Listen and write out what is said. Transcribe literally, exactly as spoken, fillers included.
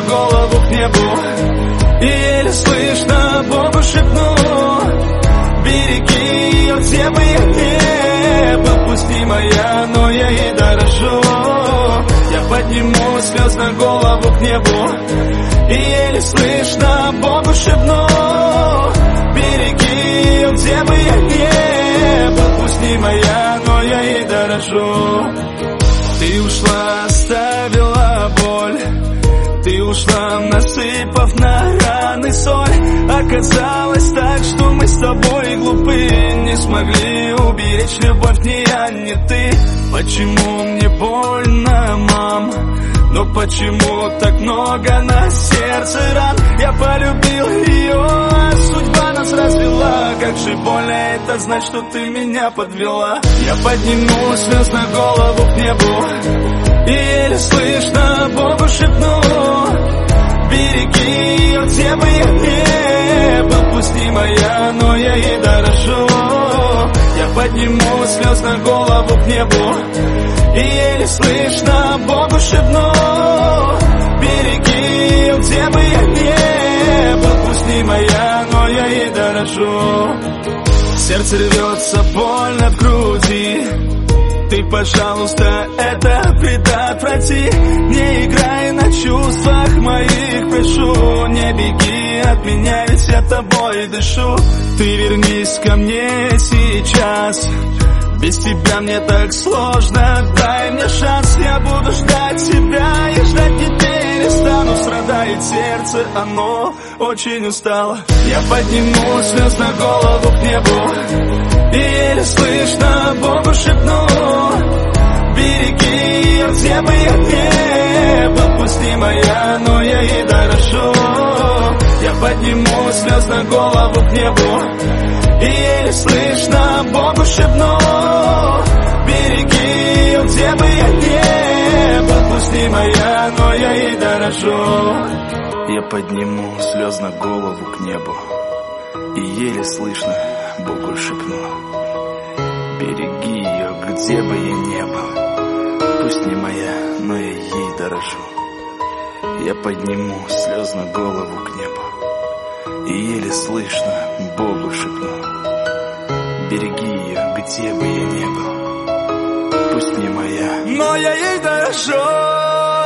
голову к небу и еле слышно Богу шепну: береги ее, где бы я не был. Пусть не моя, но я ей дорожу. Я подниму слез на голову к небу и еле слышно Богу шепну: береги ее, где бы я не был. Пусть не моя, но я ей дорожу. Ты ушла, оставила боль, ты ушла, насыпав на раны соль. Оказалось так, что мы с тобой глупы, не смогли уберечь любовь ни я, ни ты. Почему мне больно, мам? Но почему так много на сердце ран? Я полюбил ее, а судьба нас развела. Как же больно это знать, что ты меня подвела. Я подниму слез на голову к небу и еле слышно Богу шепну: береги ее, где бы я не был. Пусть не моя, но я ей дорожу. Я подниму слез на голову к небу и еле слышно Богу шепну: береги ее, где бы я не был. Пусть не моя, но я ей дорожу. Сердце рвется, больно в груди. Ты, пожалуйста, это предотврати. Не играй на чувствах моих, прошу. Не беги от меня, ведь я тобой дышу. Ты вернись ко мне сейчас. Без тебя мне так сложно, дай мне шанс. Я буду ждать тебя и ждать не перестану. Страдает сердце, оно очень устало. Я подниму слез на голову к небу и еле слышно Богу шепну: береги ее, где бы я не был. Пусть не моя, но я ей дорожу. Я подниму слез на голову к небу и еле слышно Богу шепну: береги ее, где бы я не был. Пусть не моя, но я ей дорожу. Я подниму слез на голову к небу и еле слышно Богу шепну: береги ее, где бы я не был. Пусть не моя, но я ей дорожу. Я подниму слез на голову к небу и еле слышно Богу шепну: береги ее, где бы я не был. Пусть не моя, но я ей дорожу.